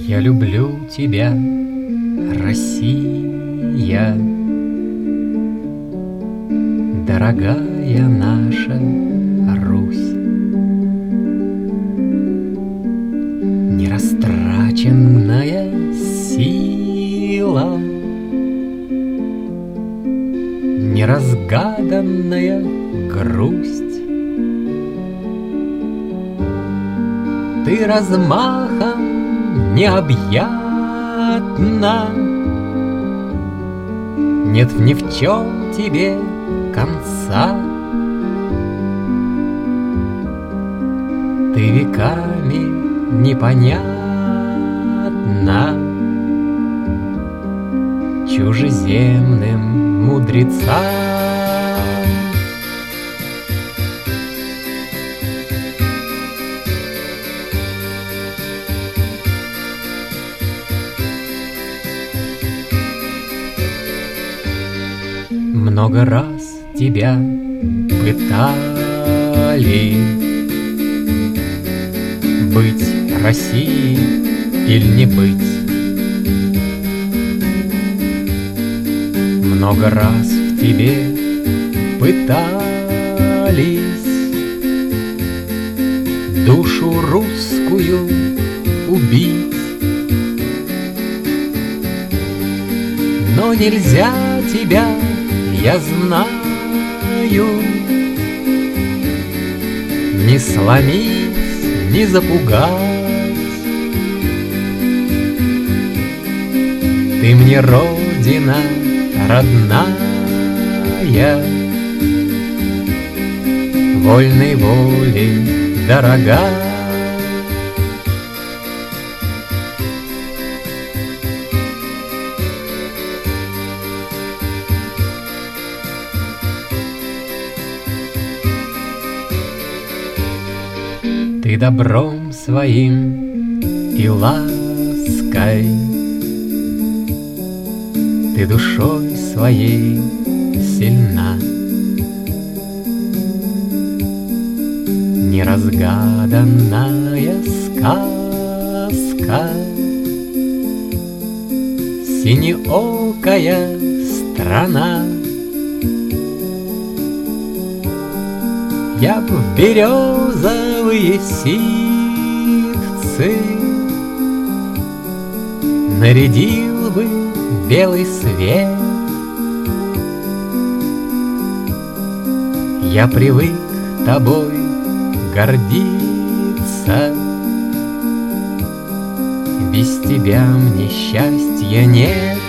Я люблю тебя, Россия, дорогая наша Русь. Нерастраченная сила, неразгаданная грусть. Ты размахом необъятна, нет ни в чем тебе конца. Ты веками непонятна чужеземным мудрецам. Много раз тебя пытали быть Россией или не быть. Много раз в тебе пытались душу русскую убить. Но нельзя тебя, я знаю, не сломить, не запугать. Ты мне родина родная, вольной волей дорога. Ты добром своим и лаской, ты душой своей сильна. Неразгаданная сказка, синеокая страна. Я б в березовые ситцы нарядил бы белый свет. Я привык тобой гордиться, без тебя мне счастья нет.